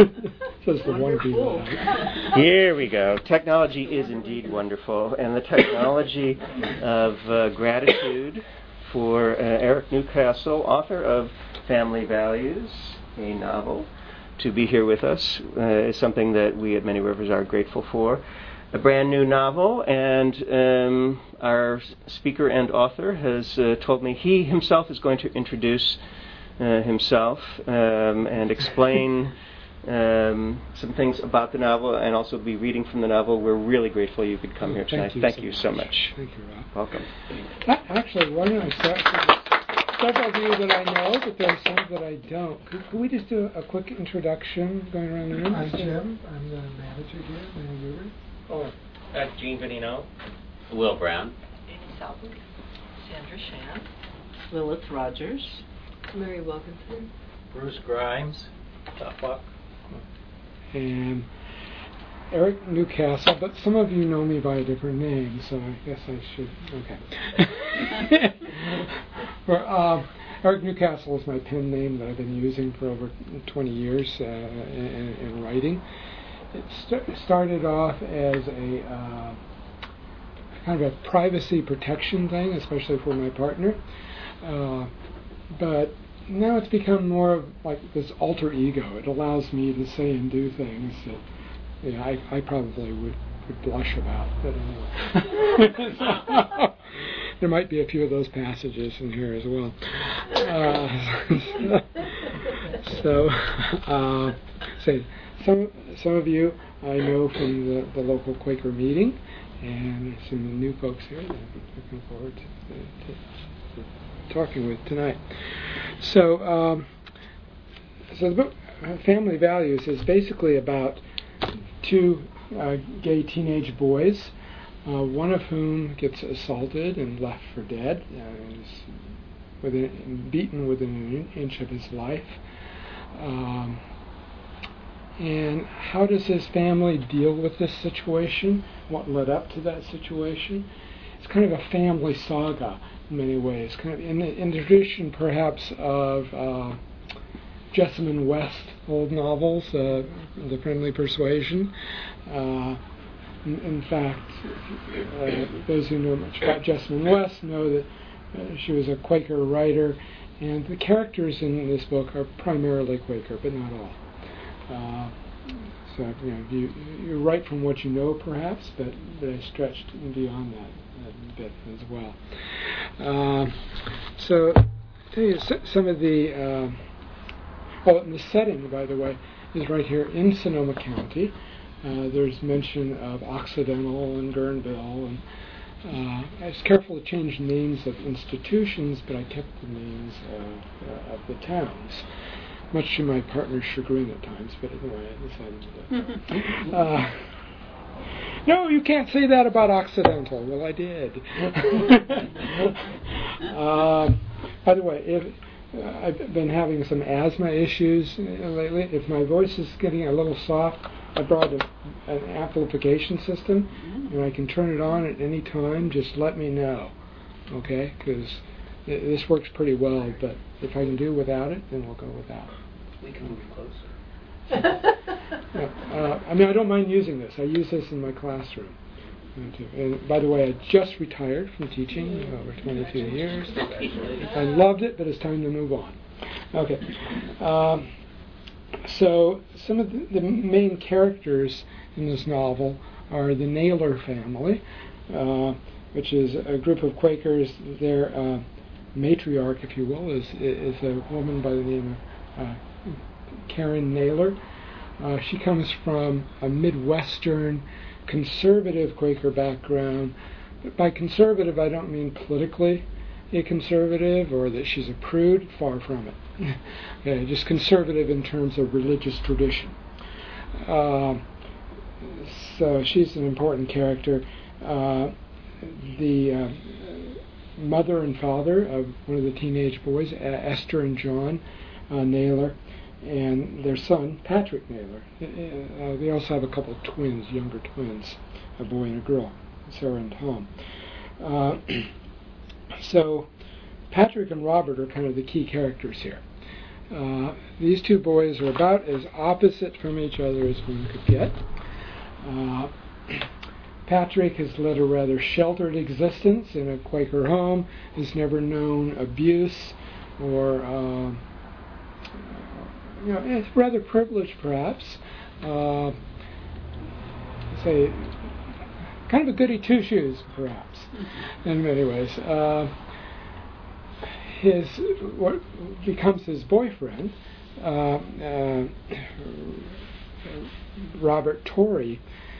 Says the one people. Here we go. Technology is indeed wonderful, and the technology of gratitude for Eric Newcastle, author of Family Values, a novel, to be here with us is something that we at Many Rivers are grateful for. A brand new novel, and our speaker and author has told me he himself is going to introduce himself and explain some things about the novel, and also be reading from the novel. We're really grateful you could come here tonight. Thank you so much. Thank you, Rob. Welcome. Actually, why don't I start with several of you that I know, but there are some that I don't. Could we just do a quick introduction going around the room? I'm Jim. I'm the manager here at Many Rivers. Oh, that's Gene Venino. Will Brown. Amy Southwick. Sandra Shan. Lilith Rogers. Mary Wilkinson. Bruce Grimes. Buck. And Eric Newcastle, but some of you know me by a different name, so I guess I should. Okay. Eric Newcastle is my pen name that I've been using for over 20 years in writing. It started off as a kind of a privacy protection thing, especially for my partner, but now it's become more of like this alter ego. It allows me to say and do things that I probably would blush about, but anyway. There might be a few of those passages in here as well. Some of you I know from the local Quaker meeting, and there's some new folks here that I'm looking forward to talking with tonight. So the book Family Values is basically about two gay teenage boys, one of whom gets assaulted and left for dead, is beaten within an inch of his life. And how does his family deal with this situation? What led up to that situation? It's kind of a family saga in many ways, kind of in the tradition perhaps of Jessamine West old novels, The Friendly Persuasion. In fact, those who know much about Jessamine West know that she was a Quaker writer, and the characters in this book are primarily Quaker, but not all. So you write from what you know, perhaps, but I stretched beyond that a bit as well. So, I'll tell you some of the. And the setting, by the way, is right here in Sonoma County. There's mention of Occidental and Guerneville, and I was careful to change names of institutions, but I kept the names of the towns, much to my partner's chagrin at times, but anyway, I decided to do that. No, you can't say that about Occidental. Well, I did. By the way, I've been having some asthma issues lately. If my voice is getting a little soft, I brought an amplification system, and I can turn it on at any time. Just let me know, okay? Because this works pretty well, but if I can do without it, then we'll go without it. We can move closer. I don't mind using this. I use this in my classroom. And by the way, I just retired from teaching over 22 years. I loved it, but it's time to move on. Okay. So some of the main characters in this novel are the Naylor family, which is a group of Quakers. Their matriarch, if you will, is a woman by the name of Karen Naylor. She comes from a Midwestern conservative Quaker background. But by conservative, I don't mean politically a conservative or that she's a prude. Far from it. Okay, just conservative in terms of religious tradition. So she's an important character. The mother and father of one of the teenage boys, Esther and John Naylor, and their son, Patrick Naylor. They also have a couple of twins, younger twins, a boy and a girl, Sarah and Tom. So Patrick and Robert are kind of the key characters here. These two boys are about as opposite from each other as one could get. Patrick has led a rather sheltered existence in a Quaker home, has never known abuse or, it's rather privileged perhaps. Say, kind of a goody two-shoes perhaps, in many ways. What becomes his boyfriend, Robert Torrey,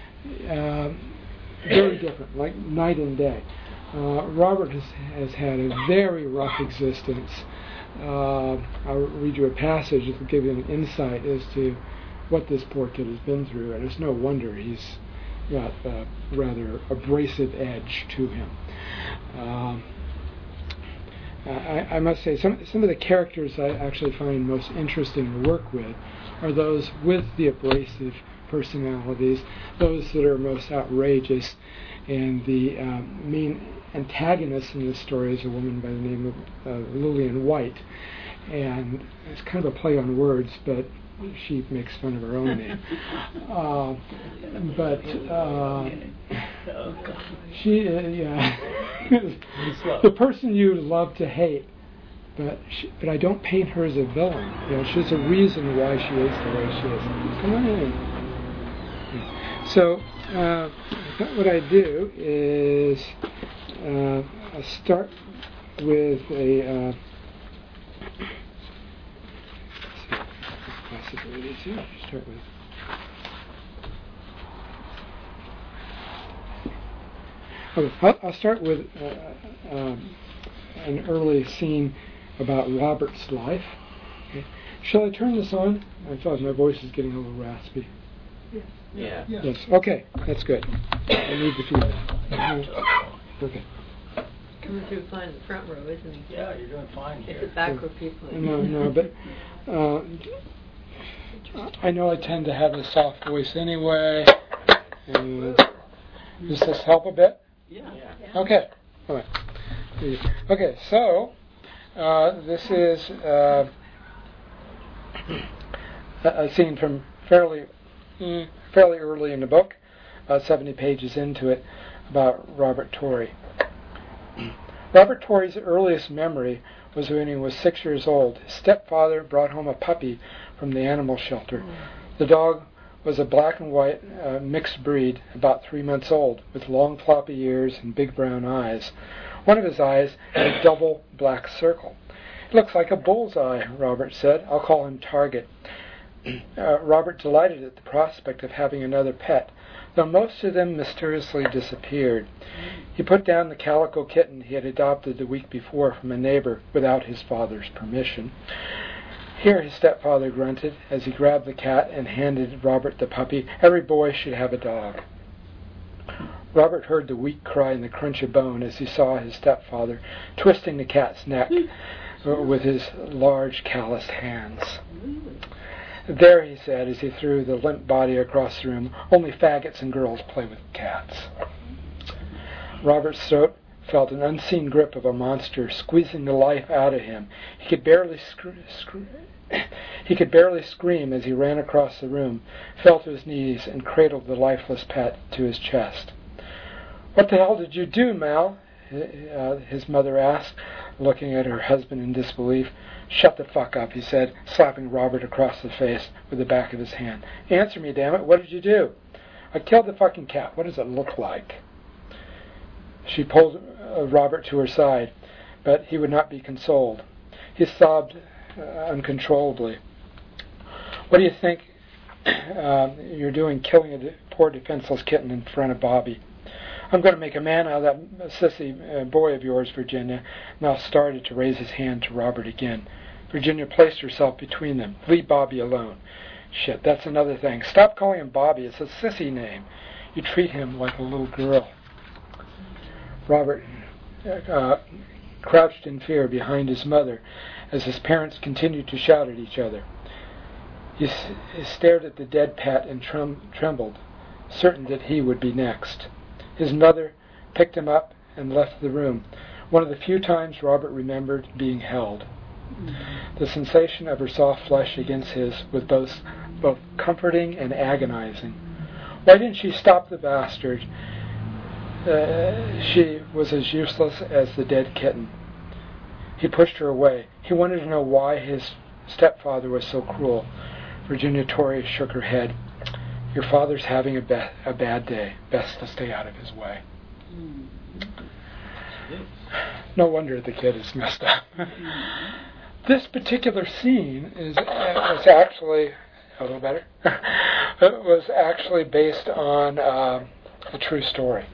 very different, like night and day. Robert has had a very rough existence. I'll read you a passage that will give you an insight as to what this poor kid has been through, and it's no wonder he's got a rather abrasive edge to him. I must say, some of the characters I actually find most interesting to work with are those with the abrasive personalities, those that are most outrageous, and the main antagonist in this story is a woman by the name of Lillian White, and it's kind of a play on words, but she makes fun of her own name. She, the person you love to hate, but I don't paint her as a villain. She's a reason why she is the way she is. Come on in. So, what I do is I start with a. Start with. Okay, I'll start with an early scene about Robert's life. Okay. Shall I turn this on? I thought my voice is getting a little raspy. Yeah. Yes. Okay, that's good. I need the feedback. Okay. Coming through fine in the front row, isn't he? Yeah, you're doing fine here. It's the back row people. No, but I know I tend to have a soft voice anyway. Does this help a bit? Yeah. Okay. All right. Okay, so this is a scene from fairly early in the book, about 70 pages into it, about Robert Torrey. Robert Torrey's earliest memory was when he was 6 years old. His stepfather brought home a puppy from the animal shelter. The dog was a black and white mixed breed, about 3 months old, with long floppy ears and big brown eyes. One of his eyes had a double black circle. "It looks like a bullseye," Robert said. "I'll call him Target." Robert delighted at the prospect of having another pet, though most of them mysteriously disappeared. He put down the calico kitten he had adopted the week before from a neighbor without his father's permission. "Here," his stepfather grunted as he grabbed the cat and handed Robert the puppy. "Every boy should have a dog." Robert heard the weak cry and the crunch of bone as he saw his stepfather twisting the cat's neck with his large calloused hands. "There," he said as he threw the limp body across the room, "only faggots and girls play with cats." Robert's throat felt an unseen grip of a monster squeezing the life out of him. He could barely scream as he ran across the room, fell to his knees, and cradled the lifeless pet to his chest. "What the hell did you do, Mal?" his mother asked, looking at her husband in disbelief. "Shut the fuck up," he said, slapping Robert across the face with the back of his hand. "Answer me, damn it. What did you do?" "I killed the fucking cat. What does it look like?" She pulled Robert to her side, but he would not be consoled. He sobbed uncontrollably. "What do you think you're doing, killing a poor defenseless kitten in front of Bobby?" "I'm going to make a man out of that sissy boy of yours, Virginia." Mal started to raise his hand to Robert again. Virginia placed herself between them. "Leave Bobby alone." "Shit, that's another thing. Stop calling him Bobby. It's a sissy name. You treat him like a little girl." Robert crouched in fear behind his mother as his parents continued to shout at each other. He stared at the dead pet and trembled, certain that he would be next. His mother picked him up and left the room, one of the few times Robert remembered being held. The sensation of her soft flesh against his was both comforting and agonizing. Why didn't she stop the bastard? She was as useless as the dead kitten. He pushed her away. He wanted to know why his stepfather was so cruel. Virginia Torrey shook her head. Your father's having a bad day. Best to stay out of his way. No wonder the kid is messed up. This particular scene was actually a little better. It was actually based on a true story.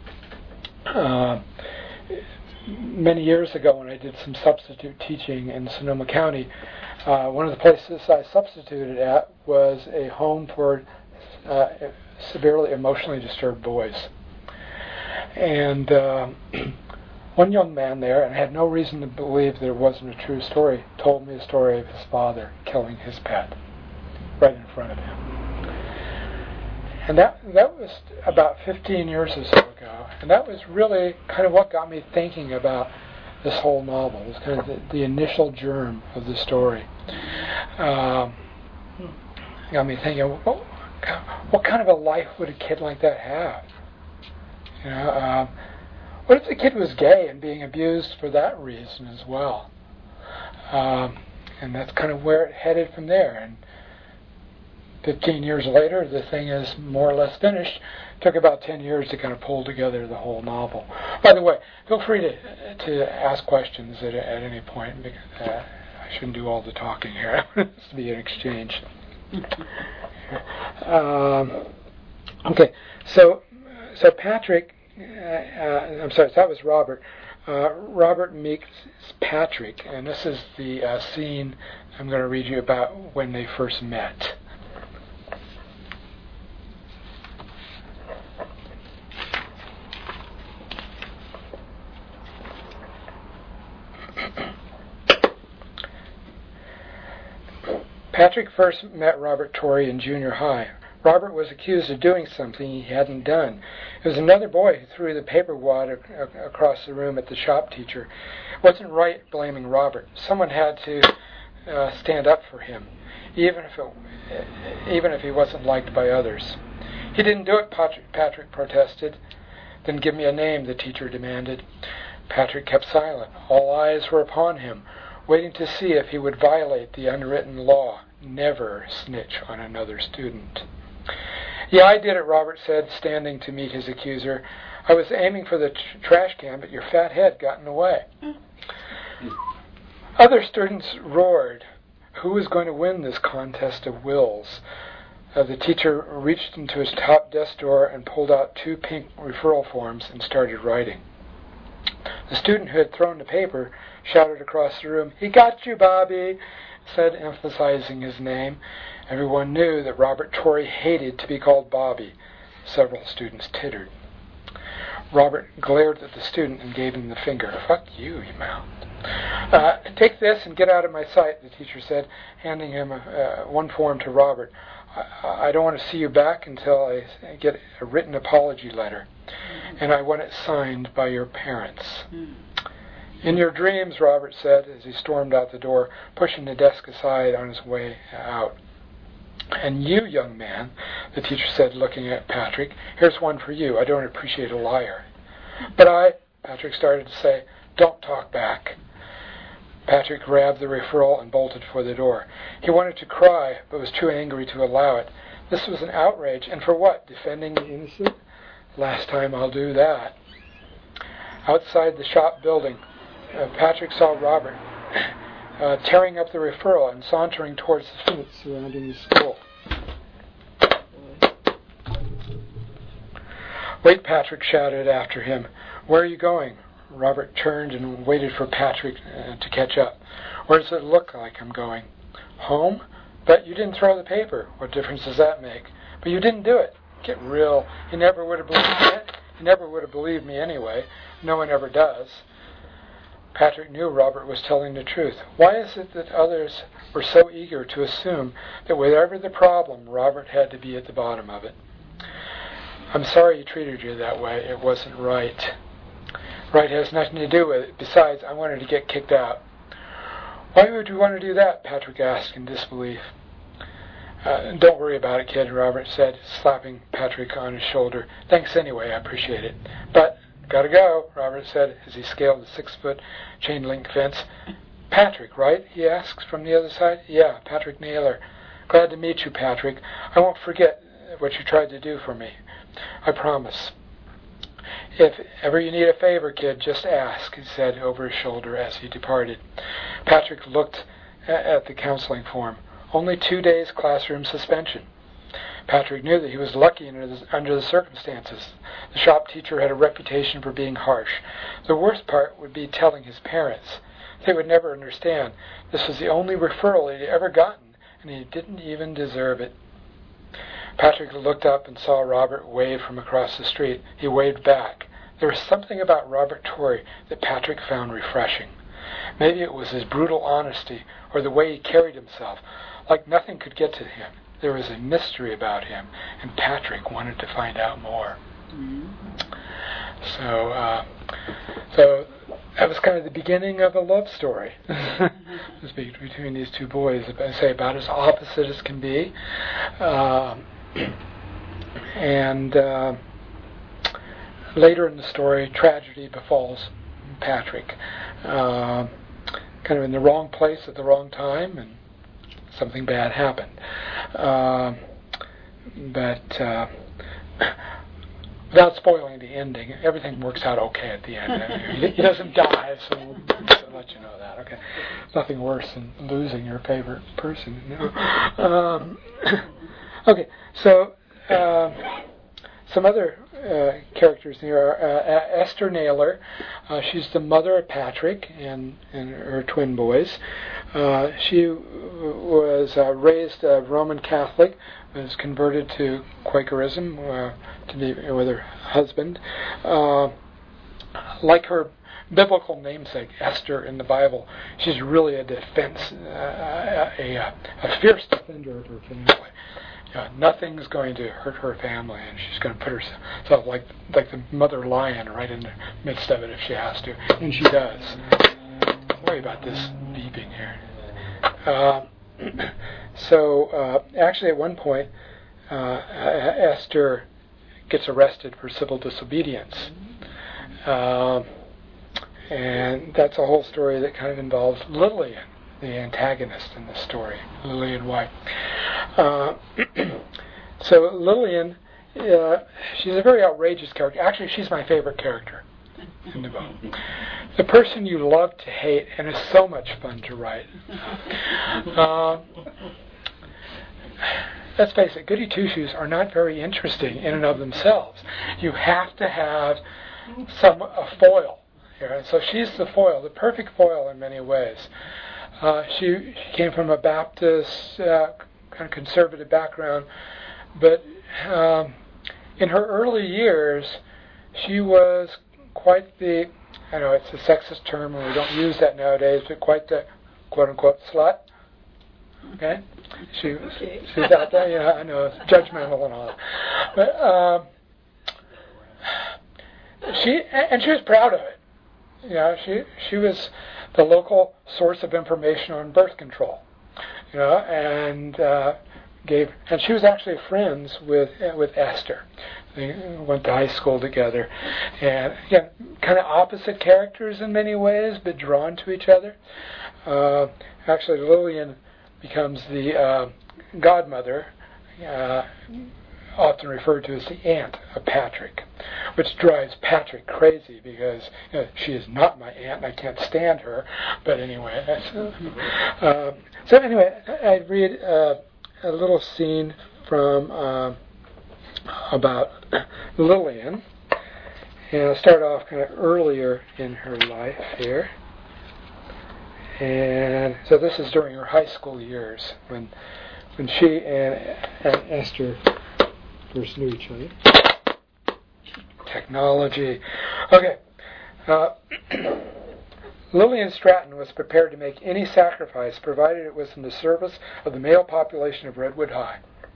Many years ago, when I did some substitute teaching in Sonoma County, one of the places I substituted at was a home for severely emotionally disturbed boys. And one young man there, and I had no reason to believe that it wasn't a true story, told me a story of his father killing his pet right in front of him. And that was about 15 years or so ago. And that was really kind of what got me thinking about this whole novel. It was kind of the initial germ of the story. Got me thinking, what kind of a life would a kid like that have? What if the kid was gay and being abused for that reason as well? And that's kind of where it headed from there. And 15 years later, the thing is more or less finished. It took about 10 years to kind of pull together the whole novel. By the way, feel free to ask questions at any point. Because, I shouldn't do all the talking here. It has to be an exchange. Okay, so Patrick, I'm sorry, so that was Robert. Robert meets Patrick, and this is the scene I'm going to read you about when they first met. Patrick first met Robert Torrey in junior high. Robert was accused of doing something he hadn't done. It was another boy who threw the paper wad across the room at the shop teacher. It wasn't right blaming Robert. Someone had to stand up for him, even if he wasn't liked by others. He didn't do it, Patrick protested. Then give me a name, the teacher demanded. Patrick kept silent. All eyes were upon him, waiting to see if he would violate the unwritten law. Never snitch on another student. Yeah, I did it, Robert said, standing to meet his accuser. I was aiming for the trash can, but your fat head got in the way. Other students roared. Who was going to win this contest of wills? The teacher reached into his top desk drawer and pulled out 2 pink referral forms and started writing. The student who had thrown the paper shouted across the room, "He got you, Bobby," said, emphasizing his name. Everyone knew that Robert Torrey hated to be called Bobby. Several students tittered. Robert glared at the student and gave him the finger. "Fuck you," he mouthed. "Take this and get out of my sight," the teacher said, handing him one form to Robert. I don't want to see you back until I get a written apology letter, and I want it signed by your parents. In your dreams, Robert said as he stormed out the door, pushing the desk aside on his way out. And you, young man, the teacher said, looking at Patrick, here's one for you. I don't appreciate a liar. But Patrick started to say, don't talk back. Patrick grabbed the referral and bolted for the door. He wanted to cry, but was too angry to allow it. This was an outrage, and for what? Defending the innocent? Last time I'll do that. Outside the shop building, Patrick saw Robert tearing up the referral and sauntering towards the fence surrounding the school. Wait, Patrick shouted after him. Where are you going? Robert turned and waited for Patrick to catch up. Where does it look like I'm going? Home? But you didn't throw the paper. What difference does that make? But you didn't do it. Get real. He never would have believed me. He never would have believed me anyway. No one ever does. Patrick knew Robert was telling the truth. Why is it that others were so eager to assume that whatever the problem, Robert had to be at the bottom of it? I'm sorry he treated you that way. It wasn't right. Right has nothing to do with it. Besides, I wanted to get kicked out. Why would you want to do that? Patrick asked in disbelief. Don't worry about it, kid, Robert said, slapping Patrick on his shoulder. Thanks anyway, I appreciate it. But, gotta go, Robert said as he scaled the 6-foot chain-link fence. Patrick, right? He asked from the other side. Yeah, Patrick Naylor. Glad to meet you, Patrick. I won't forget what you tried to do for me. I promise. If ever you need a favor, kid, just ask, he said over his shoulder as he departed. Patrick looked at the counseling form. Only 2 days classroom suspension. Patrick knew that he was lucky under the circumstances. The shop teacher had a reputation for being harsh. The worst part would be telling his parents. They would never understand. This was the only referral he'd ever gotten, and he didn't even deserve it. Patrick looked up and saw Robert wave from across the street. He waved back. There was something about Robert Torrey that Patrick found refreshing. Maybe it was his brutal honesty or the way he carried himself. Like nothing could get to him. There was a mystery about him, and Patrick wanted to find out more. So that was kind of the beginning of a love story between these two boys. I say about as opposite as can be. And later in the story, tragedy befalls Patrick. Kind of in the wrong place at the wrong time, and something bad happened. But without spoiling the ending, everything works out okay at the end. He doesn't die, so we'll let you know that. Okay, nothing worse than losing your favorite person. Okay, so some other characters here are Esther Naylor. She's the mother of Patrick and her twin boys. She was raised Roman Catholic, was converted to Quakerism to be with her husband. Like her biblical namesake, Esther, in the Bible, she's really a defense, a fierce defender of her family. Nothing's going to hurt her family, and she's going to put herself like the mother lion right in the midst of it if she has to, and she does. Sorry about this beeping here. Actually, at one point, Esther gets arrested for civil disobedience, and that's a whole story that kind of involves Lillian, the antagonist in the story, Lillian White. So Lillian, she's a very outrageous character. Actually, she's my favorite character in the book. The person you love to hate, and is so much fun to write. Let's face it, goody two-shoes are not very interesting in and of themselves. You have to have a foil here. So she's the foil, the perfect foil in many ways. She came from a Baptist, kind of conservative background, but in her early years, she was quite the, I know it's a sexist term and we don't use that nowadays, but quite the quote-unquote slut. Okay? She was out there, I know, it's judgmental and all. But she was proud of it. She was the local source of information on birth control, and she was actually friends with Esther. They went to high school together, and kind of opposite characters in many ways, but drawn to each other. Actually, Lillian becomes the godmother, often referred to as the aunt of Patrick, which drives Patrick crazy because she is not my aunt and I can't stand her. But anyway, so anyway, I'd read a little scene from about Lillian, and I'll start off kind of earlier in her life here. And so this is during her high school years when she and Esther first knew each other. Technology. Okay. Lillian Stratton was prepared to make any sacrifice provided it was in the service of the male population of Redwood High.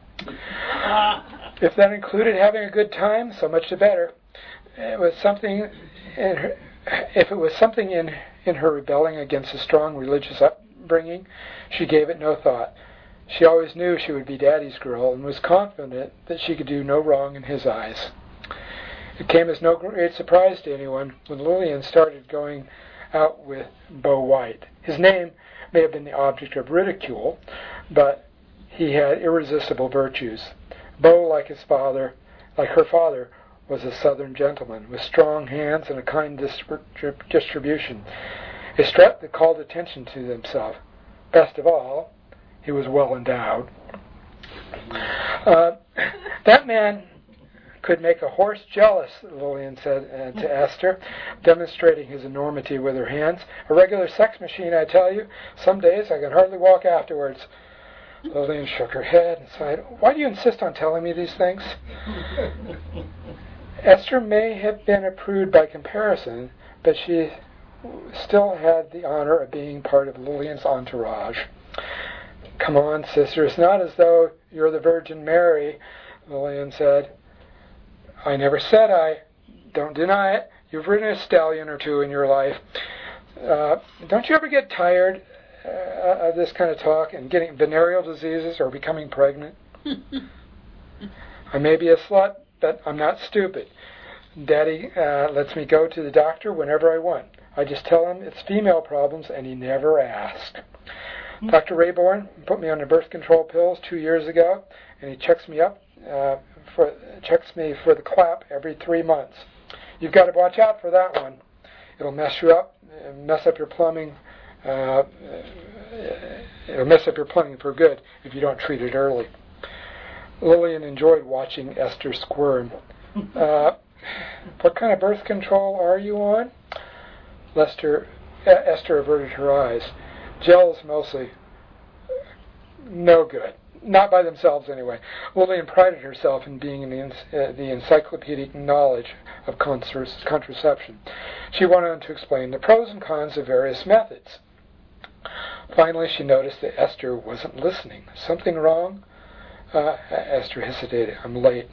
If that included having a good time, so much the better. It was something in her, if it was something in her rebelling against a strong religious upbringing, she gave it no thought. She always knew she would be Daddy's girl and was confident that she could do no wrong in his eyes. It came as no great surprise to anyone when Lillian started going out with Beau White. His name may have been the object of ridicule, but he had irresistible virtues. Beau, like her father, was a Southern gentleman with strong hands and a kind distribution, a strut that called attention to himself. Best of all, he was well endowed. That man could make a horse jealous, Lillian said to Esther, demonstrating his enormity with her hands. A regular sex machine, I tell you. Some days I can hardly walk afterwards. Lillian shook her head and sighed. Why do you insist on telling me these things? Esther may have been a prude by comparison, but she still had the honor of being part of Lillian's entourage. Come on, sister, it's not as though you're the Virgin Mary, Lillian said. I never said I. Don't deny it. You've ridden a stallion or two in your life. Don't you ever get tired of this kind of talk and getting venereal diseases or becoming pregnant? I may be a slut, but I'm not stupid. Daddy lets me go to the doctor whenever I want. I just tell him it's female problems, and he never asks. Dr. Rayborn put me on the birth control pills 2 years ago, and he checks me for the clap every 3 months. You've got to watch out for that one. It'll mess you up, mess up your plumbing. It'll mess up your plumbing for good if you don't treat it early. Lillian enjoyed watching Esther squirm. What kind of birth control are you on? Esther averted her eyes. Gels mostly. No good. Not by themselves, anyway. Lillian prided herself in being in the encyclopedic knowledge of contraception. She went on to explain the pros and cons of various methods. Finally, she noticed that Esther wasn't listening. Something wrong? Esther hesitated. I'm late.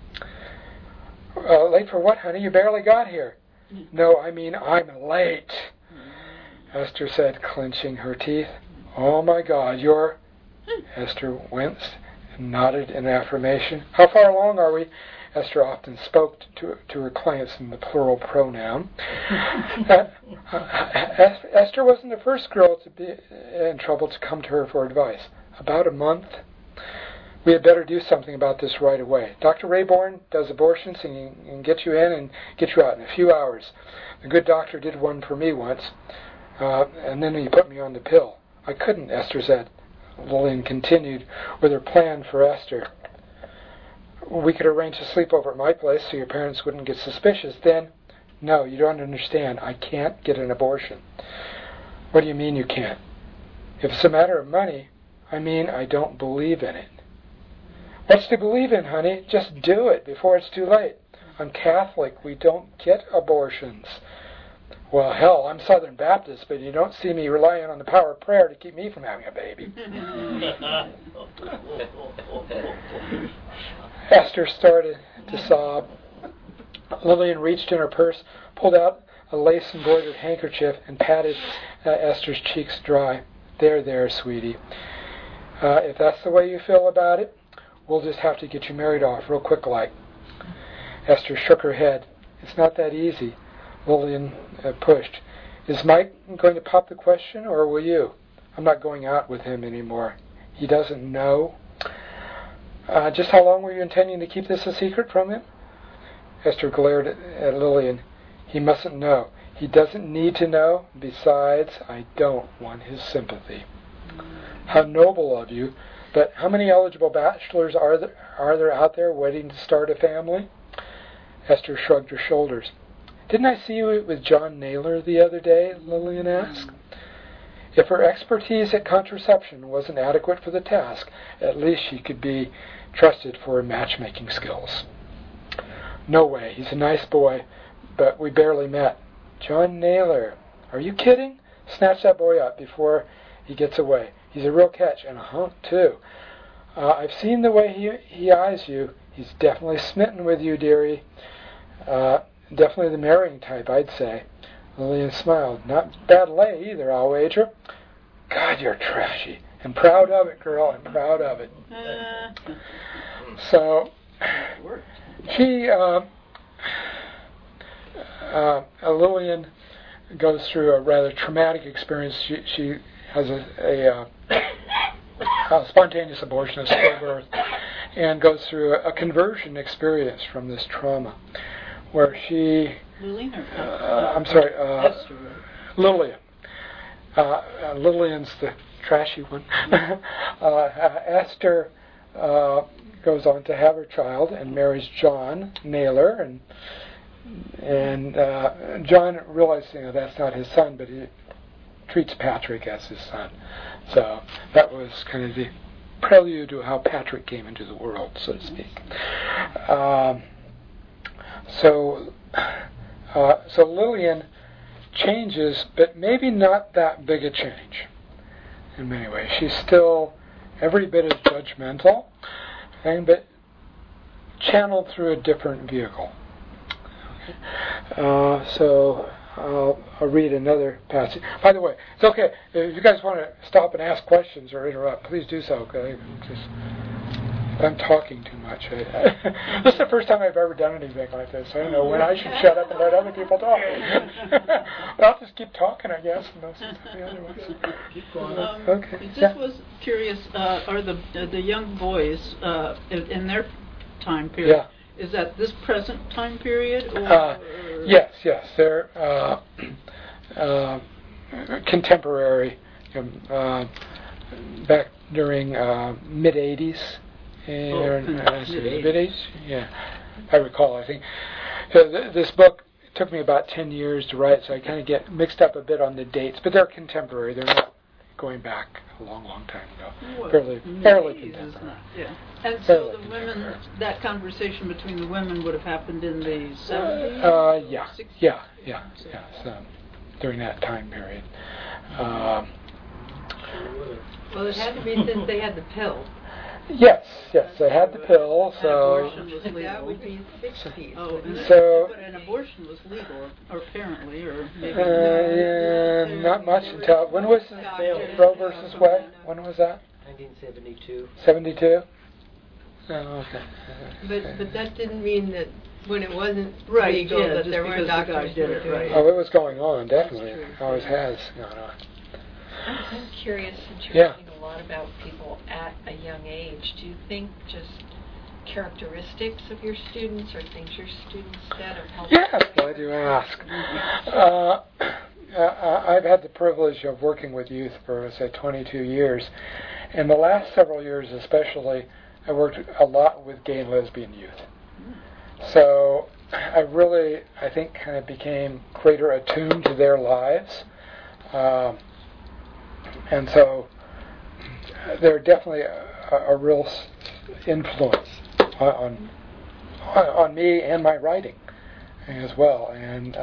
Late for what, honey? You barely got here. No, I mean I'm late, Esther said, clenching her teeth. Oh, my God, you're... Esther winced and nodded in affirmation. How far along are we? Esther often spoke to her clients in the plural pronoun. Esther wasn't the first girl to be in trouble to come to her for advice. About a month. We had better do something about this right away. Dr. Rayborn does abortions and he can get you in and get you out in a few hours. The good doctor did one for me once, and then he put me on the pill. I couldn't, Esther said. Lillian continued with her plan for Esther. We could arrange a sleepover at my place so your parents wouldn't get suspicious. Then, no, you don't understand. I can't get an abortion. What do you mean you can't? If it's a matter of money, I mean I don't believe in it. What's to believe in, honey? Just do it before it's too late. I'm Catholic. We don't get abortions. Well, hell, I'm Southern Baptist, but you don't see me relying on the power of prayer to keep me from having a baby. Esther started to sob. Lillian reached in her purse, pulled out a lace-embroidered handkerchief, and patted Esther's cheeks dry. There, sweetie. If that's the way you feel about it, we'll just have to get you married off real quick like. Esther shook her head. It's not that easy. Lillian pushed. Is Mike going to pop the question, or will you? I'm not going out with him anymore. He doesn't know. Just how long were you intending to keep this a secret from him? Esther glared at Lillian. He mustn't know. He doesn't need to know. Besides, I don't want his sympathy. How noble of you. But how many eligible bachelors are there out there waiting to start a family? Esther shrugged her shoulders. Didn't I see you with John Naylor the other day? Lillian asked. If her expertise at contraception wasn't adequate for the task, at least she could be trusted for her matchmaking skills. No way. He's a nice boy, but we barely met. John Naylor. Are you kidding? Snatch that boy up before he gets away. He's a real catch, and a hunk, too. I've seen the way he eyes you. He's definitely smitten with you, dearie. Definitely the marrying type, I'd say. Lillian smiled. Not bad lay either, I'll wager. God, you're trashy. And proud of it, girl. I'm proud of it. So she, Lillian goes through a rather traumatic experience. She has a spontaneous abortion, a stillbirth, and goes through a conversion experience from this trauma, where she... Lillian or I'm sorry, Esther. Lillian. Lillian's the trashy one. Esther goes on to have her child and marries John Naylor, and John realizes that's not his son, but he treats Patrick as his son. So that was kind of the prelude to how Patrick came into the world, so to speak. So Lillian changes, but maybe not that big a change in many ways. She's still every bit as judgmental, but channeled through a different vehicle. So I'll read another passage. By the way, it's okay if you guys want to stop and ask questions or interrupt. Please do so. Okay, I'm talking too much. This is the first time I've ever done anything like this. I don't know when I should shut up and let other people talk. But I'll just keep talking, I guess, and listen to the other ones. Keep going. Okay. Just was curious. Are the young boys in their time period? Yeah. Is that this present time period? Or Yes. They're contemporary, back during mid-'80s. Mid-'80s? Yeah, I recall, I think. So this book took me about 10 years to write, so I kind of get mixed up a bit on the dates, but they're contemporary. They're not going back a long time ago. Fairly contemporary. Yeah. And so the women, that conversation between the women would have happened in the 70s? Yeah. So during that time period. Well, it had to be since they had the pill. Yes, they had the pill, so... Abortion was legal. That would be 60s. Oh, so, but an abortion was legal, or apparently, or maybe... not much until... When was Roe versus Wade? When was that? 1972. 72? Oh, okay. But that didn't mean that when it wasn't Right, legal yeah, that just there weren't because the guy doctors did who were it, doing right. it. Oh, it was going on, definitely. Always has gone on. I'm curious, since you're Yeah. reading a lot about people at a young age, do you think just characteristics of your students or things your students said have helped? Yes, glad you ask. I've had the privilege of working with youth for, say, 22 years. And the last several years especially, I worked a lot with gay and lesbian youth. So I think, kind of became greater attuned to their lives. And so they're definitely a real influence on me and my writing as well. And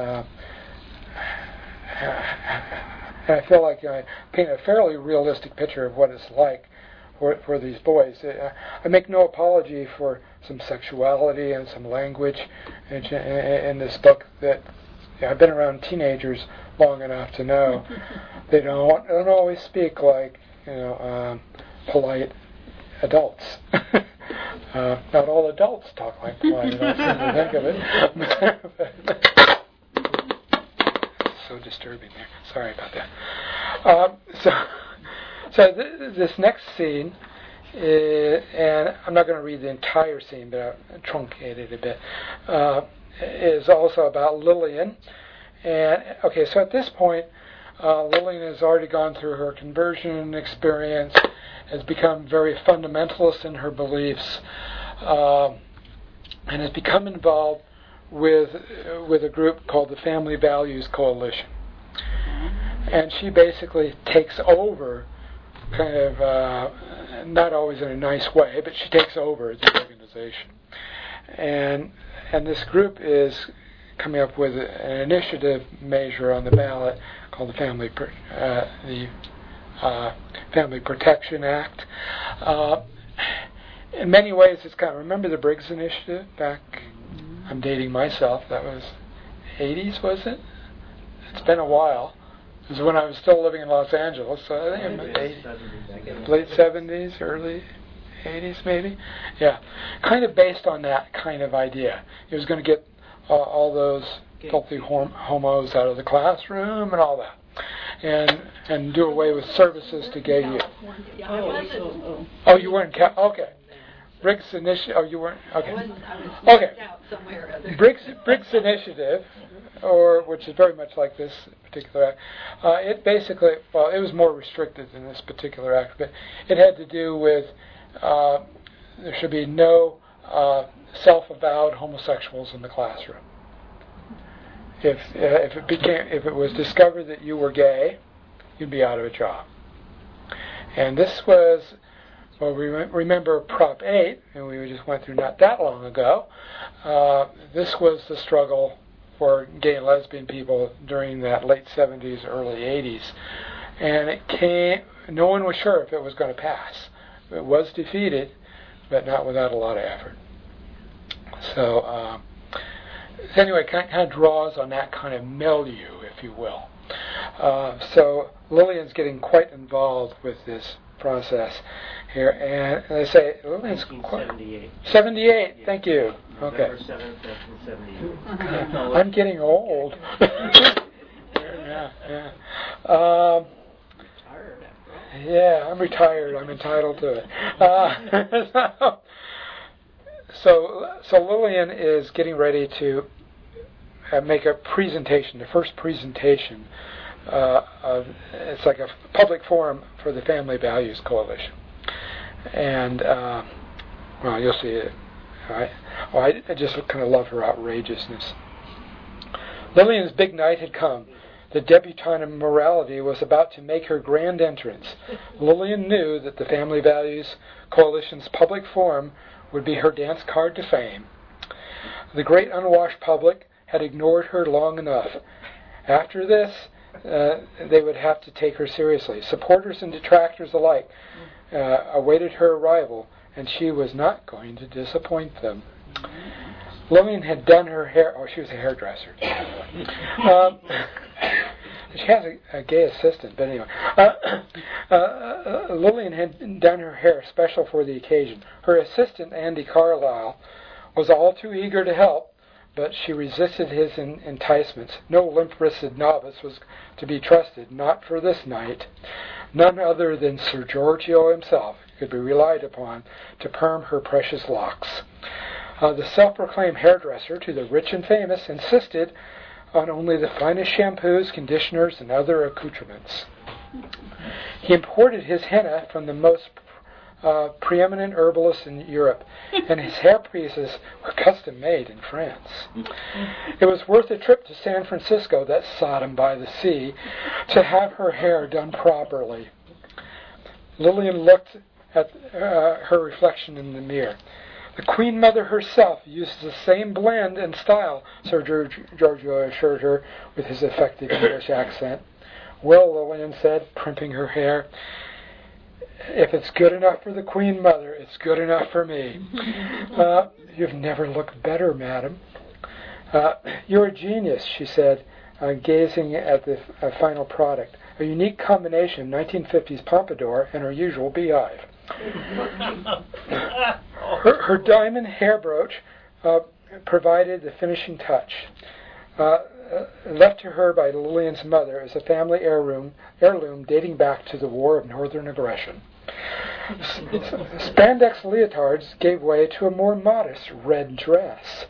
I feel like I paint a fairly realistic picture of what it's like for these boys. I make no apology for some sexuality and some language in this book that I've been around teenagers long enough to know they don't always speak like polite adults. Not all adults talk like polite adults when you think of it. So disturbing there. Sorry about that. So this next scene, and I'm not going to read the entire scene, but I'll truncate it a bit, is also about Lillian. And okay, so at this point, Lillian has already gone through her conversion experience, has become very fundamentalist in her beliefs, and has become involved with a group called the Family Values Coalition. And she basically takes over, kind of, not always in a nice way, but she takes over the organization. And this group is coming up with an initiative measure on the ballot called the Family Protection Act. In many ways, it's kind of, remember the Briggs Initiative back? I'm dating myself. That was 80s, was it? It's been a while. It was when I was still living in Los Angeles, so I think it was late 70s, early 80s maybe. Yeah, kind of based on that kind of idea. He was going to get all those filthy homos out of the classroom and all that. And do away with services to gay youth. Oh, you weren't okay. Briggs Initiative. Oh, you weren't. Okay. Okay. Briggs Initiative, or which is very much like this particular act. It basically, well, it was more restricted than this particular act, but it had to do with there should be no self-avowed homosexuals in the classroom. If it was discovered that you were gay, you'd be out of a job. And this was, well, remember Prop 8, and we just went through not that long ago. This was the struggle for gay and lesbian people during that late 70s, early 80s. And it came, no one was sure if it was going to pass. It was defeated, but not without a lot of effort. So, anyway, it kind of draws on that kind of milieu, if you will. So Lillian's getting quite involved with this process here, and I say Lillian's 1978. 78. Thank you. Okay. November 7th, 1978. I'm getting old. Yeah. Yeah, I'm retired. I'm entitled to it. So Lillian is getting ready to make a presentation, the first presentation. It's like a public forum for the Family Values Coalition. And, well, you'll see it. Right? Oh, I just kind of love her outrageousness. Lillian's big night had come. The debutante of morality was about to make her grand entrance. Lillian knew that the Family Values Coalition's public forum would be her dance card to fame. The great unwashed public had ignored her long enough. After this, they would have to take her seriously. Supporters and detractors alike awaited her arrival, and she was not going to disappoint them. Lillian had done her hair. Oh, she was a hairdresser. She has a gay assistant, but anyway. Lillian had done her hair special for the occasion. Her assistant, Andy Carlisle, was all too eager to help, but she resisted his enticements. No limp-wristed novice was to be trusted, not for this night. None other than Sir Giorgio himself could be relied upon to perm her precious locks. The self-proclaimed hairdresser to the rich and famous insisted on only the finest shampoos, conditioners, and other accoutrements. He imported his henna from the most preeminent herbalists in Europe, and his hair pieces were custom-made in France. It was worth a trip to San Francisco, that Sodom by the sea, to have her hair done properly. Lillian looked at her reflection in the mirror. The Queen Mother herself uses the same blend and style, Sir Giorgio assured her with his effective English accent. Well, Lillian said, primping her hair, if it's good enough for the Queen Mother, it's good enough for me. You've never looked better, madam. You're a genius, she said, gazing at the final product. A unique combination of 1950s pompadour and her usual beehive. Her diamond hair brooch provided the finishing touch. Left to her by Lillian's mother as a family heirloom dating back to the War of Northern Aggression. Spandex leotards gave way to a more modest red dress.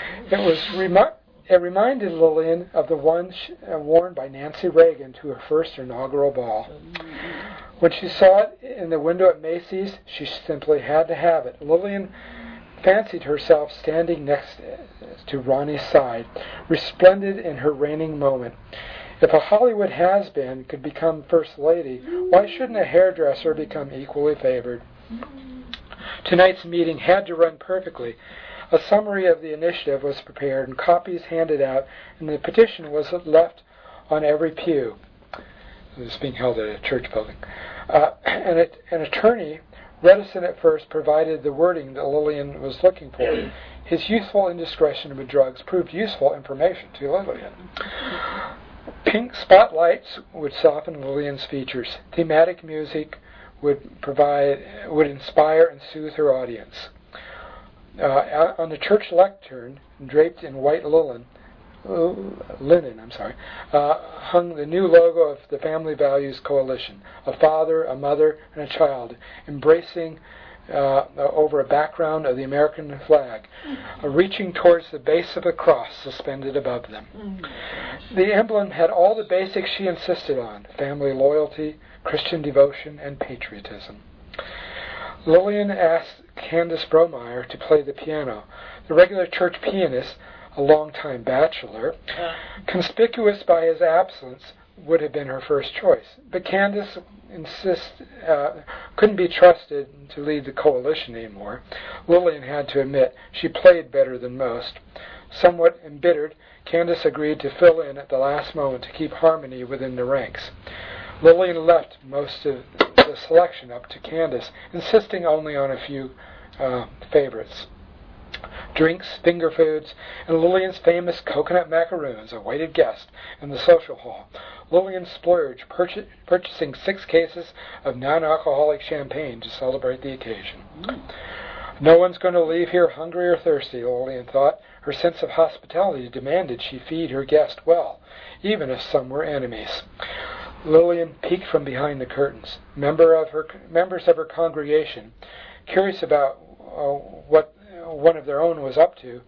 It reminded Lillian of the one worn by Nancy Reagan to her first inaugural ball. When she saw it in the window at Macy's, she simply had to have it. Lillian fancied herself standing next to Ronnie's side, resplendent in her reigning moment. If a Hollywood has-been could become First Lady, why shouldn't a hairdresser become equally favored? Tonight's meeting had to run perfectly. A summary of the initiative was prepared and copies handed out, and the petition was left on every pew. It was being held at a church building. An attorney, reticent at first, provided the wording that Lillian was looking for. His youthful indiscretion with drugs proved useful information to Lillian. Pink spotlights would soften Lillian's features. Thematic music would inspire and soothe her audience. On the church lectern, draped in white linen, hung the new logo of the Family Values Coalition: a father, a mother, and a child embracing over a background of the American flag, reaching towards the base of a cross suspended above them. The emblem had all the basics she insisted on: family loyalty, Christian devotion, and patriotism. Lillian asked Candace Bromeyer to play the piano. The regular church pianist, a long-time bachelor, conspicuous by his absence, would have been her first choice. But Candace couldn't be trusted to lead the coalition anymore. Lillian had to admit she played better than most. Somewhat embittered, Candace agreed to fill in at the last moment to keep harmony within the ranks. Lillian left most of the selection up to Candace, insisting only on a few favorites. Drinks, finger foods, and Lillian's famous coconut macaroons awaited guests in the social hall. Lillian splurged, purchasing 6 cases of non-alcoholic champagne to celebrate the occasion. No one's going to leave here hungry or thirsty, Lillian thought. Her sense of hospitality demanded she feed her guest well, even if some were enemies. Lillian peeked from behind the curtains. Members of her congregation, curious about what one of their own was up to,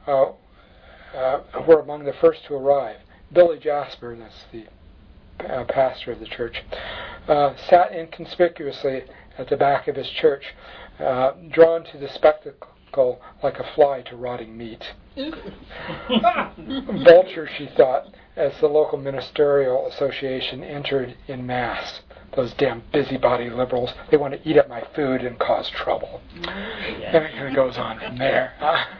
were among the first to arrive. Billy Jasper, that's the pastor of the church, sat inconspicuously at the back of his church, drawn to the spectacle like a fly to rotting meat. Vulture, she thought, as the local ministerial association entered in mass. Those damn busybody liberals, they want to eat up my food and cause trouble. And it kind of goes on from there.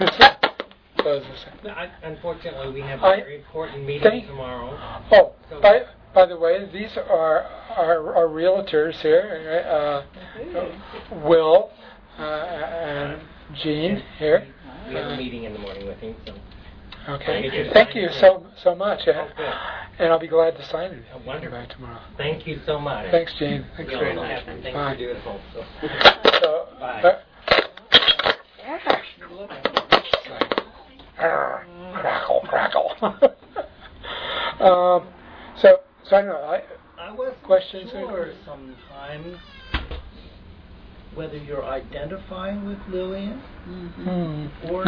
Unfortunately, we have a very important meeting tomorrow. Oh, by the way, these are our realtors here, Will and Jean here. We have a meeting in the morning with him. So. Okay. Thank you so much. And I'll be glad to sign it. Wonderful. Back tomorrow. Thank you so much. Thanks, Jane. Thanks very much. Thanks Bye. for doing it also. Bye. Crackle. So I don't know. I wasn't questions sure sometimes whether you're identifying with Lillian or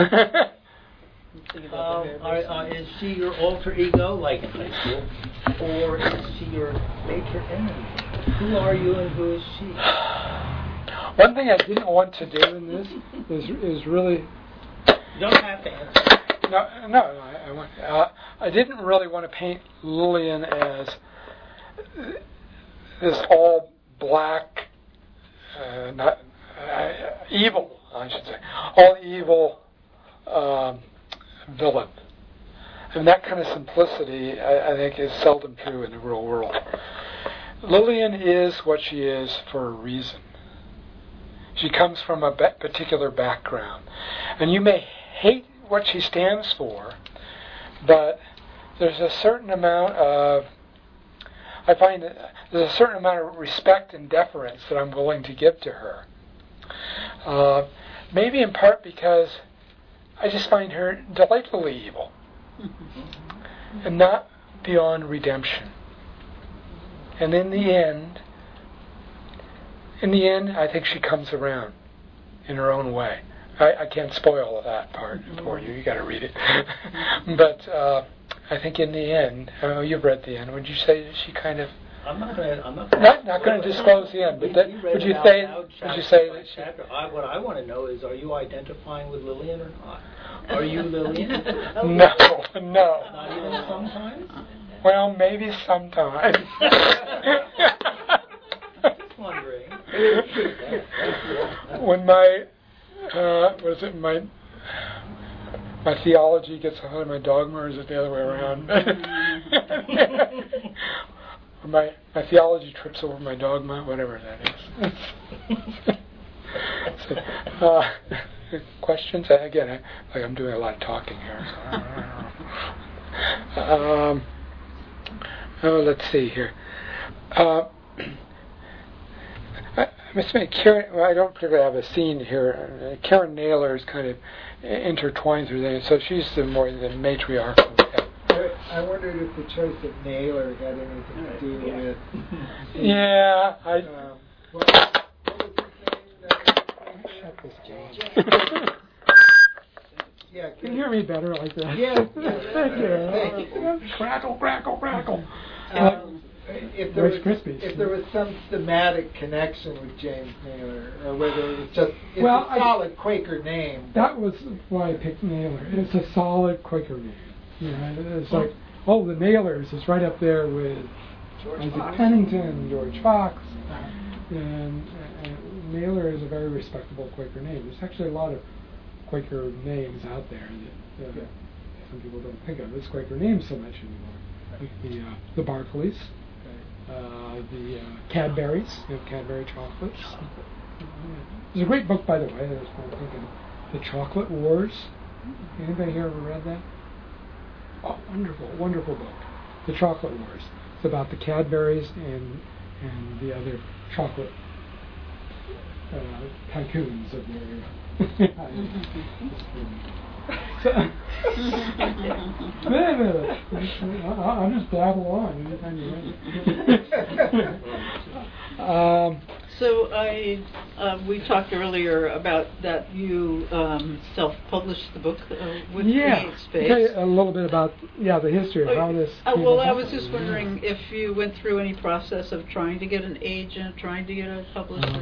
is she your alter ego, like in high school, or is she your major enemy? Who are you and who is she? One thing I didn't want to do in this is really. You don't have to answer. I didn't really want to paint Lillian as this all black, not evil, I should say, all evil villain. And that kind of simplicity, I think, is seldom true in the real world. Lillian is what she is for a reason. She comes from a particular background. And you may hate what she stands for, but there's a certain amount of, I find that there's a certain amount of respect and deference that I'm willing to give to her. Maybe in part because I just find her delightfully evil and not beyond redemption. And in the end, I think she comes around in her own way. I can't spoil that part for you. You got to read it. But I think in the end, I know you've read the end. Would you say that she kind of? I'm not going to disclose the end. But would you say that she? What I want to know is, are you identifying with Lillian or not? Are you Lillian? No. Not even sometimes. Well, maybe sometimes. Just wondering. When my my theology gets ahead of my dogma, or is it the other way around? my theology trips over my dogma, whatever that is. Questions? Again, I'm doing a lot of talking here. So let's see here. I must admit, Karen, well, I don't particularly have a scene here. Karen Naylor is kind of intertwined through there, so she's more the matriarch. I wondered if the choice of Naylor had anything to do with... Yeah, what was his name? Yeah, can you hear me better like that? Yeah. Thank you. Crackle, crackle, crackle. If there was some thematic connection with James Naylor, or whether it was just a solid Quaker name. That was why I picked Naylor. It's a solid Quaker name. You know, it's like the Naylors is right up there with Isaac Pennington, George Fox, and Naylor is a very respectable Quaker name. There's actually a lot of Quaker names out there that some people don't think of as Quaker names so much anymore. Like the Barclays, the Cadburys, Cadbury chocolates. There's a great book, by the way. There's one thinking, The Chocolate Wars. Anybody here ever read that? Oh, wonderful book. The Chocolate Wars. It's about the Cadburys and the other chocolate tycoons of their era. I'll just babble on anytime you're ready. So we talked earlier about that you self-published the book with CreateSpace. Tell you a little bit about the history of how this. I was just wondering if you went through any process of trying to get an agent, trying to get a publisher.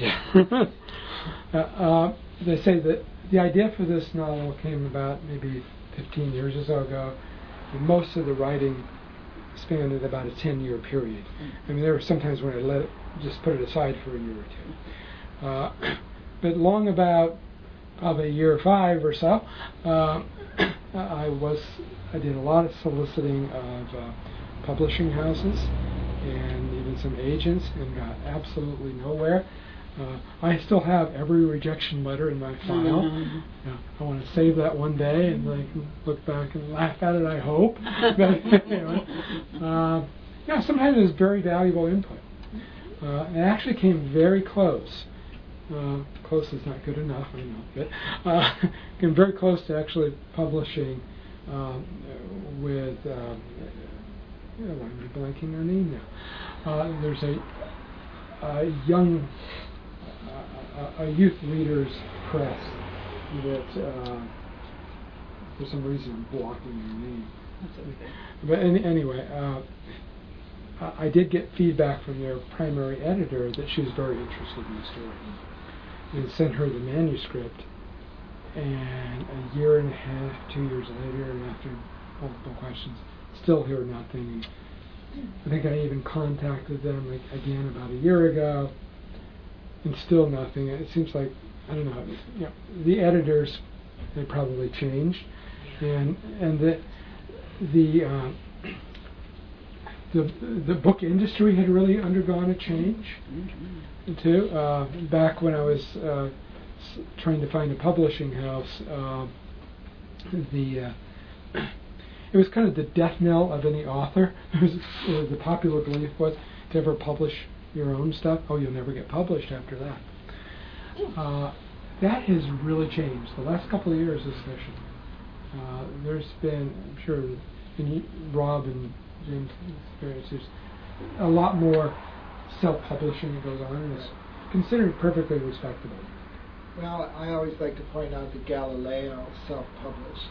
They say that the idea for this novel came about maybe 15 years or so ago, and most of the writing spanned about a 10-year period. I mean, there were sometimes when I just put it aside for a year or two. But long about probably year 5 or so, I did a lot of soliciting of publishing houses and even some agents, and got absolutely nowhere. I still have every rejection letter in my file. I want to save that one day and look back and laugh at it, I hope. But anyway, sometimes it's very valuable input. It actually came very close. Close is not good enough, I know, but came very close to actually publishing with. I'm blanking her name now. There's a young. A youth readers press that for some reason I'm blocking their name. That's okay. But anyway, I did get feedback from their primary editor that she was very interested in the story, and sent her the manuscript. And a year and a half, 2 years later, and after multiple questions, still hear nothing. I think I even contacted them again about a year ago. And still nothing. It seems like, I don't know, the editors, they probably changed, and the book industry had really undergone a change too. Back when I was trying to find a publishing house, it was kind of the death knell of any author. The popular belief was to ever publish your own stuff, you'll never get published after that. That has really changed. The last couple of years especially. There's been, I'm sure, in Rob and James' experience, there's a lot more self-publishing that goes on, and it's considered perfectly respectable. Well, I always like to point out that Galileo self-published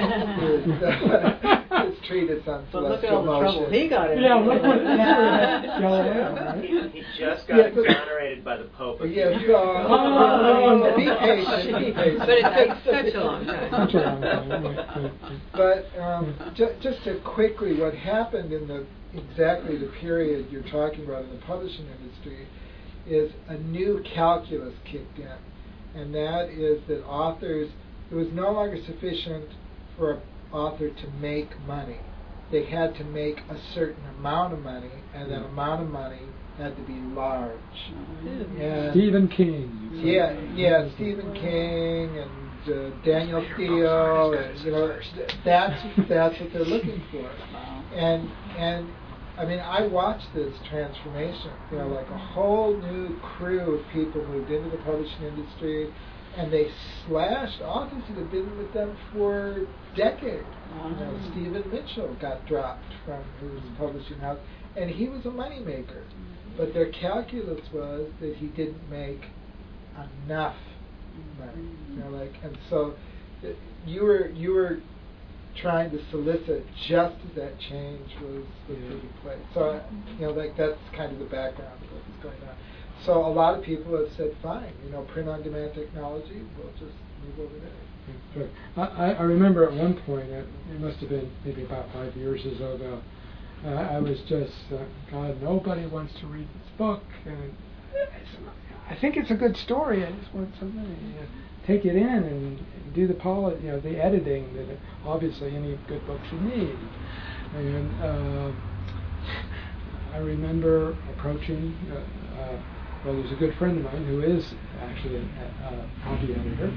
his treatise on But look at celestial all the trouble motion. he got in. Yeah, look what Galileo, right? He just got exonerated by the Pope. Yes, be patient. But it takes such a long time. Such a long time. But just to quickly, what happened in exactly the period you're talking about in the publishing industry is a new calculus kicked in. And that is that authors, it was no longer sufficient for an author to make money. They had to make a certain amount of money, and that amount of money had to be large. And Stephen King. Stephen King and Daniel Steele, and that's what they're looking for. And I mean, I watched this transformation. You know, like a whole new crew of people moved into the publishing industry, and they slashed authors that had been with them for decades. You know, Stephen Mitchell got dropped from his publishing house, and he was a moneymaker. But their calculus was that he didn't make enough money. You know, like, and so you were trying to solicit just as that change was taking place. So, you know, like that's kind of the background of what was going on. So a lot of people have said, fine, you know, print-on-demand technology, we'll just move over there. I remember at one point, it must have been maybe about 5 years or so ago, I was just, God, nobody wants to read this book, and I think it's a good story. I just want somebody to take it in and do the the editing that obviously any good book should need. And I remember approaching. Well, there's a good friend of mine who is actually a hobby editor.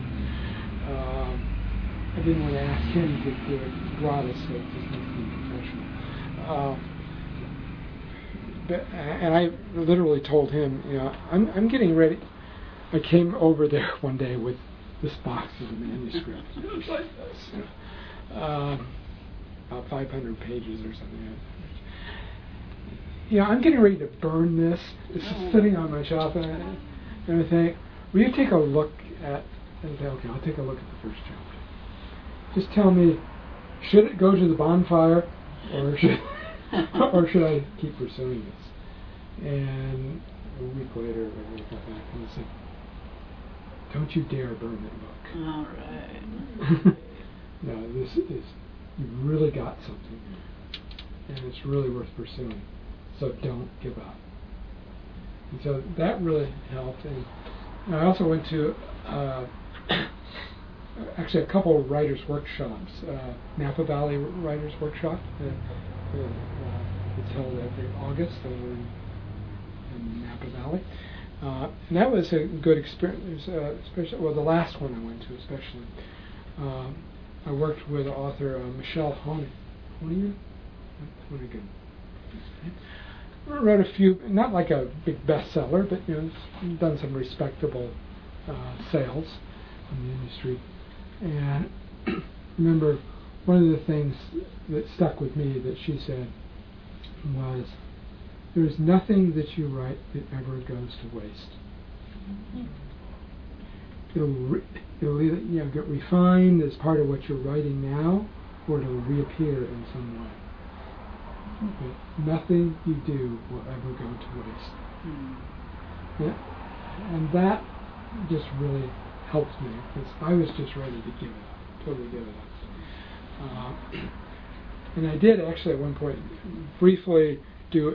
I didn't want to ask him to do it gratis, so it just needs to be professional. And I literally told him, you know, I'm getting ready. I came over there one day with this box of the manuscript. It was like this, you know, about 500 pages or something. You know, I'm getting ready to burn this. It's just sitting on my shelf, and I think, will you take a look at? And say, okay, I'll take a look at the first chapter. Just tell me, should it go to the bonfire, or should I keep pursuing this? And a week later, I got back and I said, don't you dare burn that book. All right. No, this is, you've really got something, and it's really worth pursuing. So don't give up. And so that really helped. And I also went to actually a couple of writers' workshops. Napa Valley Writers' Workshop. It's held every August over in Napa Valley. And that was a good experience, especially, well, the last one I went to especially. I worked with author Michelle Honeygan. Wrote a few, not like a big bestseller, but you know, done some respectable sales in the industry. And remember, one of the things that stuck with me that she said was, "There's nothing that you write that ever goes to waste. It'll either get refined as part of what you're writing now, or it'll reappear in some way. But nothing you do will ever go to waste." And that just really helped me, because I was just ready to give it up, totally give it up. And I did actually at one point briefly do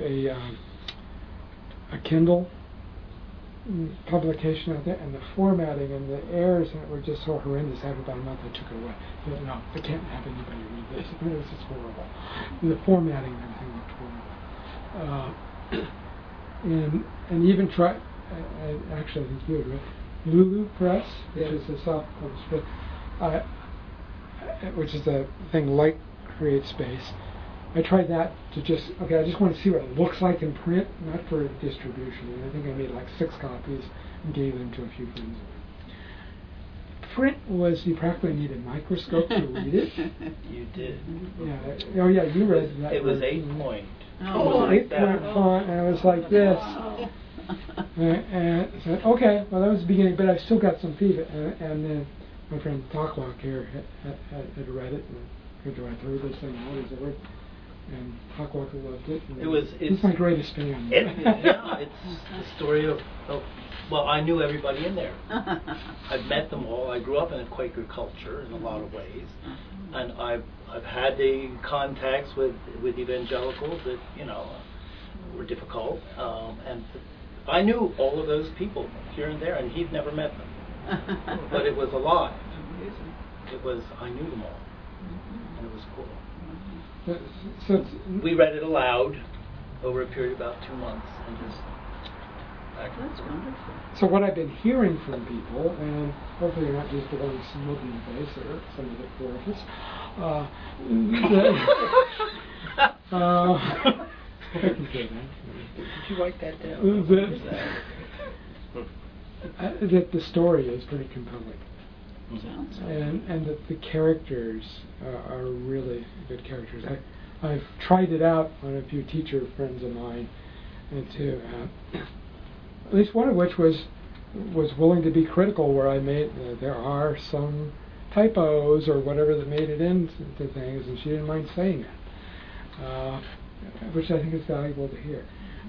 a Kindle publication out there, and the formatting and the errors in it were just so horrendous. After about a month, I took it away. I said, no, I can't have anybody read this. It was just horrible. And the formatting and everything looked horrible. And even try, actually, I think you would read Lulu Press, which is a self-published book, which is a thing like Create Space. I tried that to just, I just want to see what it looks like in print, not for distribution. And I think I made like 6 copies and gave them to a few friends. Print was, you practically need a microscope to read it. You did. Yeah. Oh yeah, you read that. It was 8-point. Oh, 8-point font, and it was like this. And so, okay, well that was the beginning, but I still got some feedback. And then my friend Talkwalk here had read it, and I'd heard this thing all these words. And Talkwalker loved it. It's my greatest fan. It's the story of, well, I knew everybody in there. I've met them all. I grew up in a Quaker culture in a lot of ways, and I've had the contacts with evangelicals that were difficult, and I knew all of those people here and there, and he'd never met them, but it was alive. I knew them all, and it was cool. So we read it aloud over a period of about 2 months, and just that's wonderful. So what I've been hearing from people, and hopefully you're not just the ones smoking the face, or some of the I can say that. Did you write that down? That the story is pretty compelling. Sounds And that the characters are really good characters. I've tried it out on a few teacher friends of mine, and too, at least one of which was willing to be critical where I made there are some typos or whatever that made it into things, and she didn't mind saying it, which I think is valuable to hear.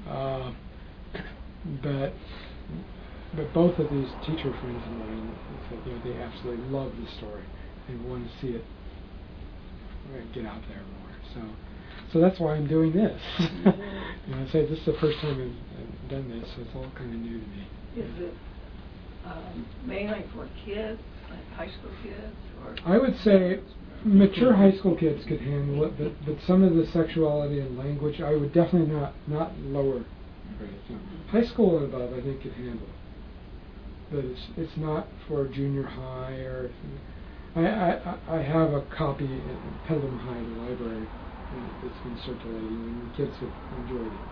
But both of these teacher friends of mine said, they absolutely love the story and want to see it get out there more. So that's why I'm doing this. I say this is the first time I've done this, so it's all kind of new to me. Is it mainly for kids, like high school kids? Or I would say mature high school kids could handle it, but some of the sexuality and language, I would definitely not lower grades. No. High school and above, I think, could handle it. But it's not for junior high or. I have a copy at Pedlam High, the library, that's been circulating, and the kids have enjoyed it.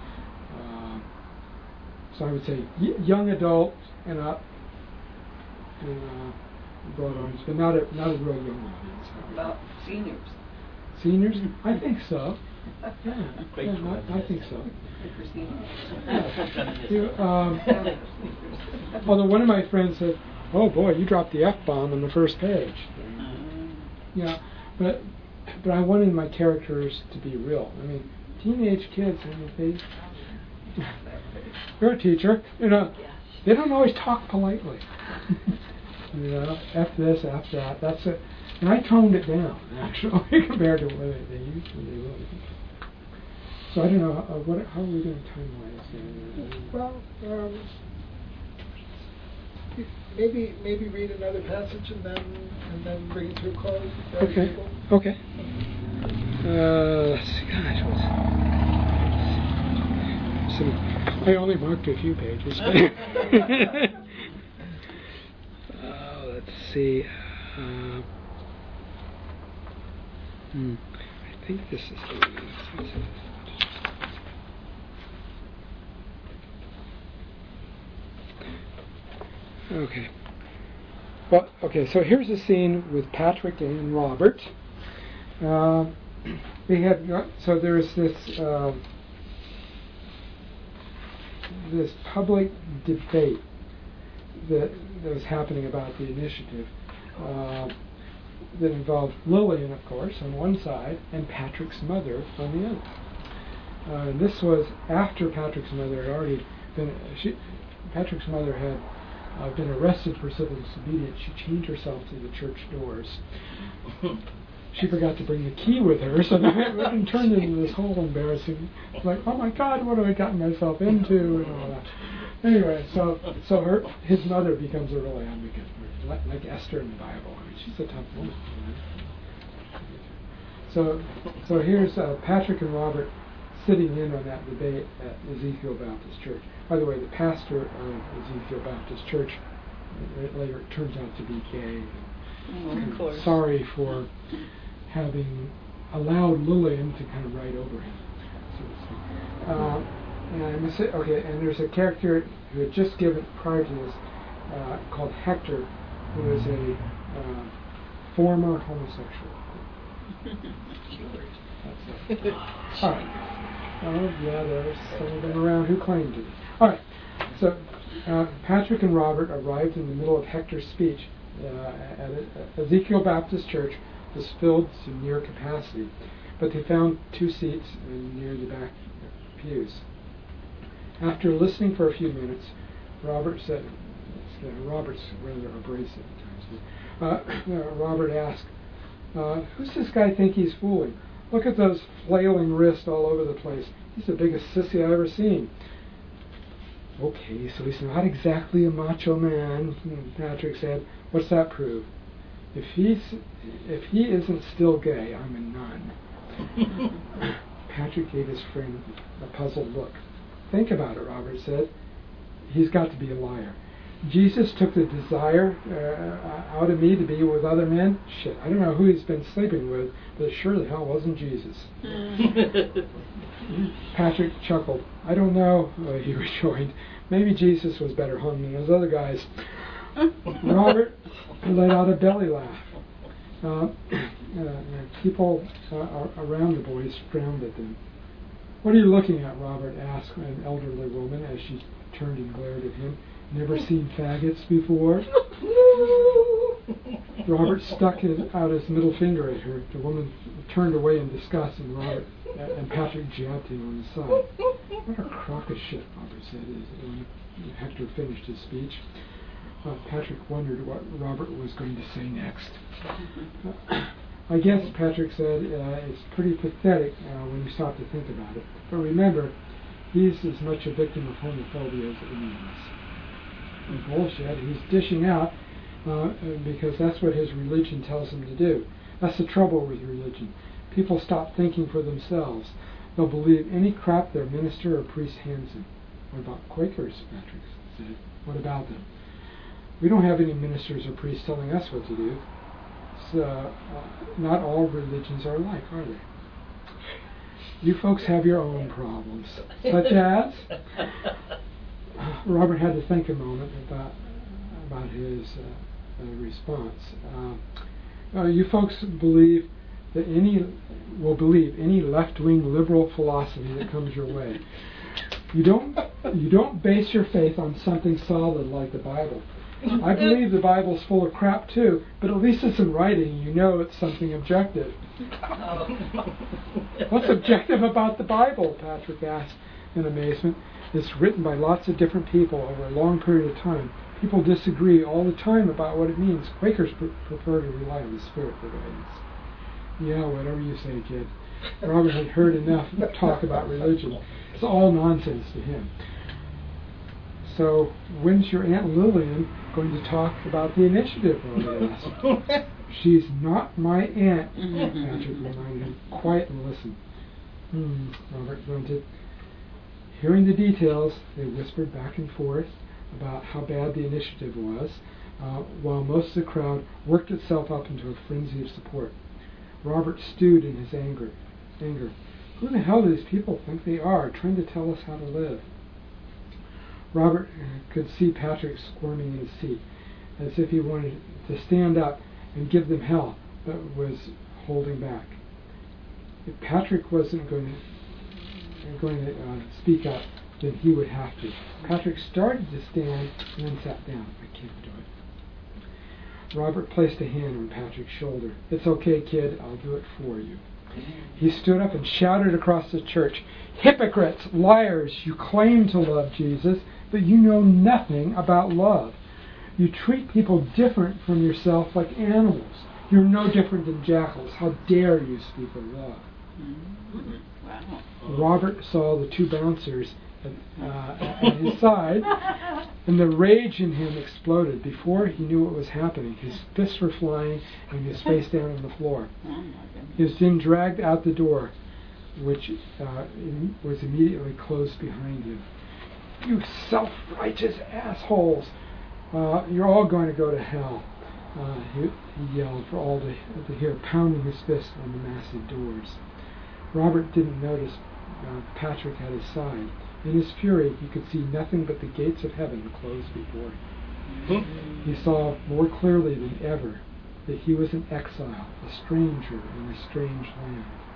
So I would say young adult and up, and broad audience, but not a real young audience. About seniors? Seniors? I think so. Yeah, I think so. Although one of my friends said, "Oh boy, you dropped the F-bomb on the first page." Yeah, but I wanted my characters to be real. I mean, teenage kids, you're a teacher, they don't always talk politely. F this, F that. That's it. And I toned it down, actually, compared to what they usually do. So I don't know, how are we doing time-wise? Well, maybe read another passage and then bring it to a close. Okay. Let's see. Gosh, I only marked a few pages. Let's see. I think this is the one. Okay. Well, okay, so here's a scene with Patrick and Robert. So there's this public debate that was happening about the initiative that involved Lillian, of course, on one side, and Patrick's mother on the other. And this was after Patrick's mother had already been. Patrick's mother had been arrested for civil disobedience. She chained herself to the church doors. She forgot to bring the key with her, so it turned into this whole embarrassing, like, oh my God, what have I gotten myself into, and all that. Anyway, so his mother becomes a real advocate, like Esther in the Bible. I mean, she's a tough woman. So here's Patrick and Robert sitting in on that debate at Ezekiel Baptist Church. By the way, the pastor of Ezekiel Baptist Church later turns out to be gay. Of course. Sorry for having allowed Lillian to kind of write over him, so to speak. And there's a character who had just given prior to this called Hector, who is a former homosexual. That's it. All right. Oh, yeah, there's some of them around who claim to be. All right. So Patrick and Robert arrived in the middle of Hector's speech at Ezekiel Baptist Church. Was filled to near capacity, but they found 2 seats near the back pews. After listening for a few minutes, Robert said, Robert's rather abrasive at times, Robert asked, who's this guy think he's fooling? Look at those flailing wrists all over the place. He's the biggest sissy I've ever seen. Okay, so he's not exactly a macho man, Patrick said. What's that prove? If he isn't still gay, I'm a nun. Patrick gave his friend a puzzled look. Think about it, Robert said. He's got to be a liar. Jesus took the desire out of me to be with other men. Shit, I don't know who he's been sleeping with, but it sure the hell wasn't Jesus. Patrick chuckled. I don't know, he rejoined. Maybe Jesus was better hung than those other guys. Robert let out a belly laugh. People around the boys frowned at them. What are you looking at, Robert asked an elderly woman as she turned and glared at him. Never seen faggots before? Robert stuck out his middle finger at her. The woman turned away in disgust, and Robert and Patrick jabbed him on the side. What a crock of shit, Robert said when Hector finished his speech. Patrick wondered what Robert was going to say next. I guess, Patrick said, it's pretty pathetic when you stop to think about it. But remember, he's as much a victim of homophobia as any of us. Bullshit. He's dishing out because that's what his religion tells him to do. That's the trouble with religion. People stop thinking for themselves. They'll believe any crap their minister or priest hands them. What about Quakers? Patrick said. What about them? We don't have any ministers or priests telling us what to do. So, not all religions are alike, are they? You folks have your own problems, such as. Robert had to think a moment about his response. You folks believe any left-wing liberal philosophy that comes your way. You don't base your faith on something solid like the Bible. I believe the Bible's full of crap too, but at least it's in writing. You know it's something objective. What's objective about the Bible? Patrick asked in amazement. It's written by lots of different people over a long period of time. People disagree all the time about what it means. Quakers prefer to rely on the Spirit for guidance. Yeah, whatever you say, kid. Robert had heard enough talk about religion. It's all nonsense to him. So, when's your Aunt Lillian going to talk about the initiative? Robert asked. She's not my aunt, Patrick reminded him. Quiet and listen. Robert grunted. Hearing the details, they whispered back and forth about how bad the initiative was, while most of the crowd worked itself up into a frenzy of support. Robert stewed in his anger. Who the hell do these people think they are, trying to tell us how to live? Robert could see Patrick squirming in his seat, as if he wanted to stand up and give them hell, but was holding back. If Patrick wasn't going to speak up, then he would have to. Patrick started to stand and then sat down. I can't do it. Robert placed a hand on Patrick's shoulder. It's okay, kid. I'll do it for you. He stood up and shouted across the church, Hypocrites, liars, you claim to love Jesus, but you know nothing about love. You treat people different from yourself like animals. You're no different than jackals. How dare you speak of love? Wow. Robert saw the two bouncers at his side, and the rage in him exploded. Before he knew what was happening, his fists were flying and he was face down on the floor. He was then dragged out the door, which was immediately closed behind him. You self-righteous assholes! You're all going to go to hell, he yelled for all to hear, pounding his fist on the massive doors. Robert didn't notice Patrick at his side. In his fury, he could see nothing but the gates of heaven closed before him. He saw more clearly than ever that he was an exile, a stranger in a strange land.